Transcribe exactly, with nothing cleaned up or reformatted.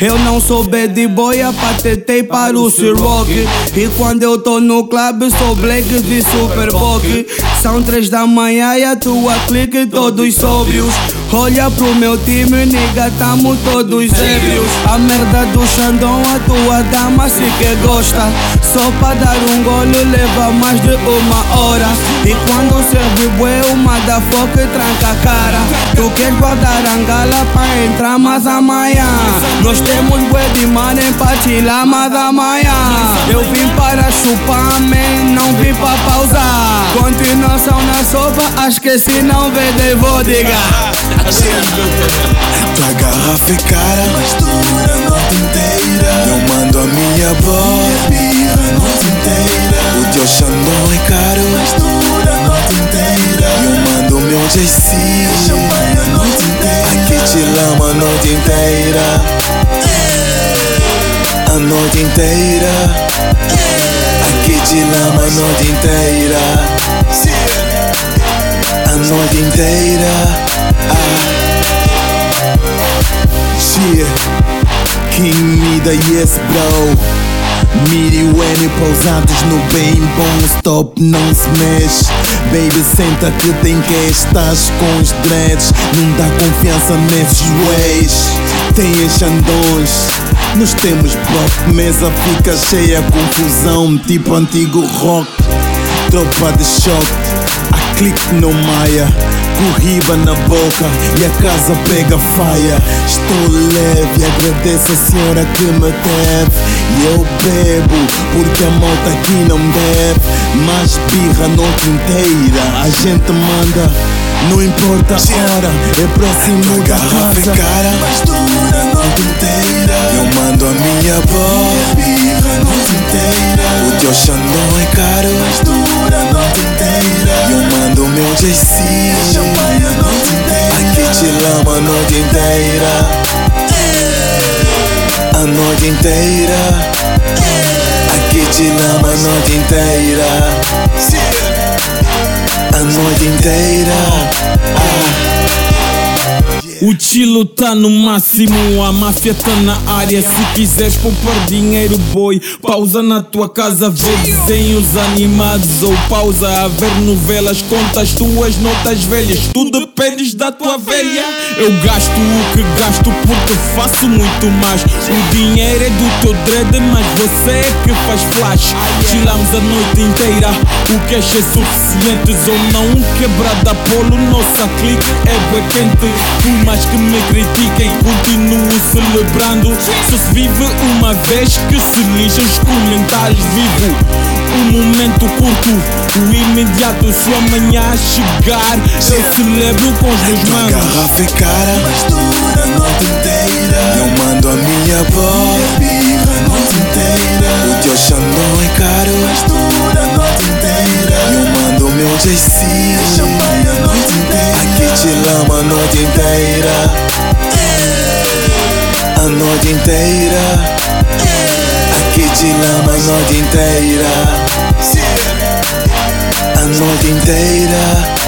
Eu não sou bad boy, apatetei para o C-Rock. E quando eu tô no clube sou Blake de Superbock. São três da manhã e a tua clique todos sóbrios. Olha pro meu time, nigga, tamo todos ébrios. A merda do Xandão, a tua dama se que gosta. Só pra dar um golo leva mais de uma hora. E quando serve bué, uma da foca e tranca a cara. Tu queres guardar a angala pra entrar mais amanhã. Nós temos bué de money pra chilar mais amanhã. Eu vim para chupar, man, não vim pra pausar. Continuação na sopa, acho que se não vender vou digar. Tua garrafa é cara, mas dura a noite inteira. Eu mando a minha bola, birra a noite inteira. O teu Xandão é caro, mas dura a noite inteira. Eu mando o meu J C, champanhe a noite inteira. Aqui te lama a noite inteira. A noite inteira. Aqui te lama a noite inteira. A noite inteira. Ah. Yeah. King Mida, yes bro. Miri N pousados no bem bom. Stop, não se mexe. Baby, senta que tem que estás com os dreads. Não dá confiança nesses ways. Tem os Xandões, nós temos bloco. Mesa fica cheia, confusão, tipo antigo rock. Tropa de choque, a clique no maia. Corriba na boca e a casa pega faia. Estou leve, agradeço a senhora que me teve. E eu bebo, porque a malta aqui não deve. Mas birra a noite inteira, a gente manda. Não importa a hora, é próximo da garrafa é cara, mas dura a noite inteira. Eu mando a minha bola, birra a noite inteira. O teu Xandão é caro, mas dura a noite inteira. Eu mando o meu J C, champanhe a noite inteira. Aqui te lama a noite inteira. A noite inteira. Aqui te lama a noite inteira. A noite inteira. Ah. O chilo tá no máximo, a máfia tá na área. Se quiseres poupar dinheiro, boy, pausa na tua casa, vê desenhos animados ou pausa a ver novelas, conta as tuas notas velhas. Tu dependes da tua velha. Eu gasto o que gasto porque faço muito mais. O dinheiro é do teu dread, mas você é que faz flash. Chilamos a noite inteira, o cash é suficiente. Ou não, quebrada polo, nossa clique é bué quente. Por mais que me critiquem, continuo celebrando. Só se vive uma vez, que se lixem os comentários. Vivo um momento curto, o imediato. Se amanhã chegar, eu celebro com os meus manos. A garrafa é cara, mas dura a noite inteira. Eu mando a minha bola, birra a noite inteira. O teu Xandão é caro, mas dura a noite inteira. Eu mando o meu J C, champanhe a noite inteira. Aqui te lama a noite inteira. A noite inteira. Aqui te lama a noite inteira. A noite inteira.